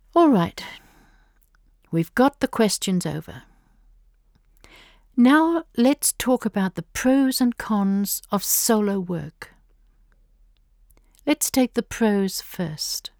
All right, we've got the questions over. Now let's talk about the pros and cons of solo work. Let's take the pros first.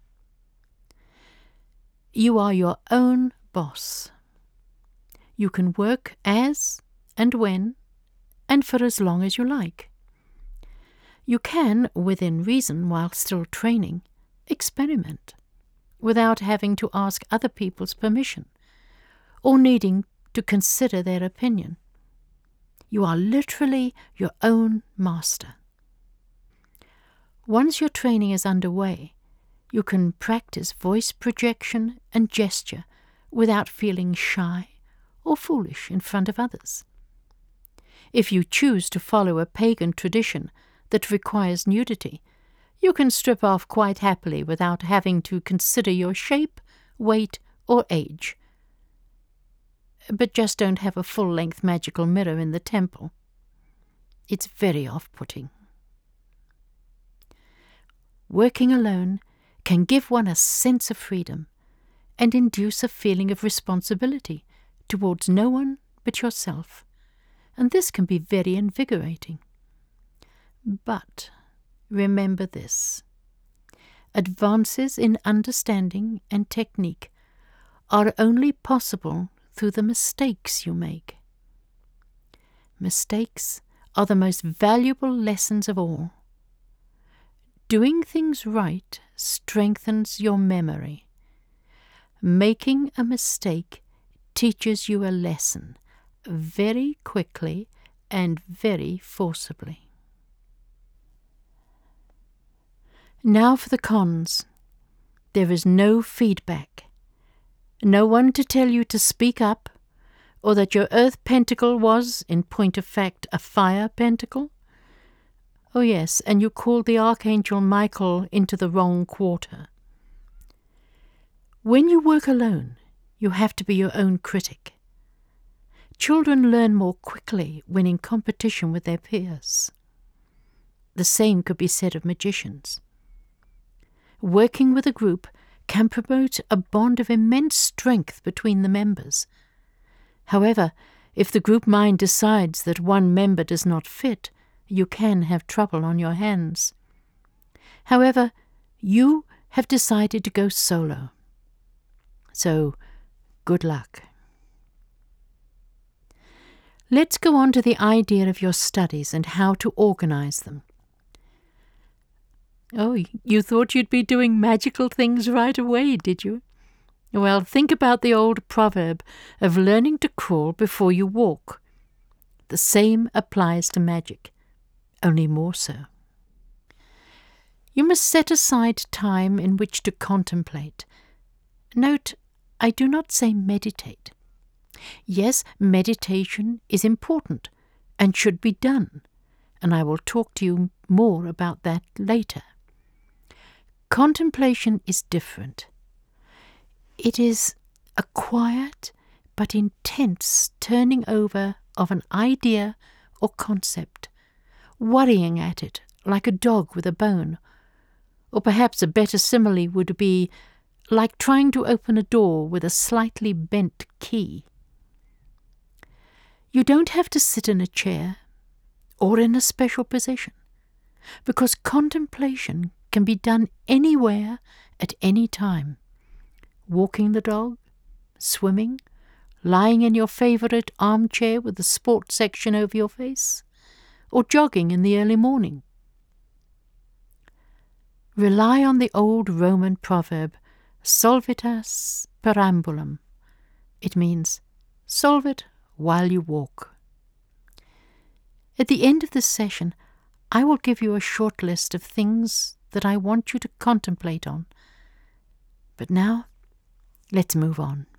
You are your own boss. You can work as and when and for as long as you like. You can, within reason while still training, experiment without having to ask other people's permission or needing to consider their opinion. You are literally your own master. Once your training is underway, you can practice voice projection and gesture without feeling shy or foolish in front of others. If you choose to follow a pagan tradition that requires nudity, you can strip off quite happily without having to consider your shape, weight, or age. But just don't have a full-length magical mirror in the temple. It's very off-putting. Working alone can give one a sense of freedom and induce a feeling of responsibility towards no one but yourself, and this can be very invigorating. But remember this: advances in understanding and technique are only possible through the mistakes you make. Mistakes are the most valuable lessons of all. Doing things right strengthens your memory. Making a mistake teaches you a lesson very quickly and very forcibly. Now for the cons. There is no feedback. No one to tell you to speak up, or that your earth pentacle was, in point of fact, a fire pentacle. Oh yes, and you called the Archangel Michael into the wrong quarter. When you work alone, you have to be your own critic. Children learn more quickly when in competition with their peers. The same could be said of magicians. Working with a group can promote a bond of immense strength between the members. However, if the group mind decides that one member does not fit, you can have trouble on your hands. However, you have decided to go solo. So, good luck. Let's go on to the idea of your studies and how to organize them. Oh, you thought you'd be doing magical things right away, did you? Well, think about the old proverb of learning to crawl before you walk. The same applies to magic, only more so. You must set aside time in which to contemplate. Note, I do not say meditate. Yes, meditation is important and should be done, and I will talk to you more about that later. Contemplation is different. It is a quiet but intense turning over of an idea or concept, worrying at it like a dog with a bone, or perhaps a better simile would be like trying to open a door with a slightly bent key. You don't have to sit in a chair or in a special position, because contemplation can be done anywhere at any time. Walking the dog, swimming, lying in your favorite armchair with the sports section over your face, or jogging in the early morning. Rely on the old Roman proverb, solvitas perambulum. It means, solve it while you walk. At the end of this session, I will give you a short list of things that I want you to contemplate on. But now, let's move on.